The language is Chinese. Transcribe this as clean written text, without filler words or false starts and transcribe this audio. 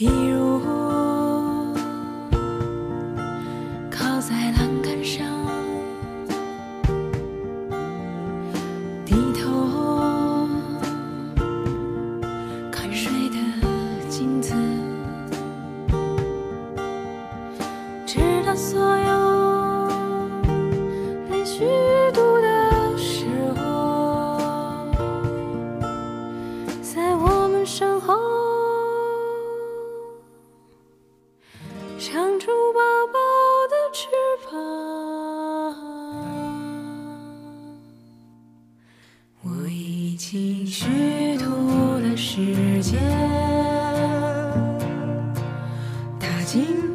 比如靠在栏杆上，低头看水的镜子，直到所有连续读的时候，在我们身后长出薄薄的翅膀。我已经虚度了时间，踏进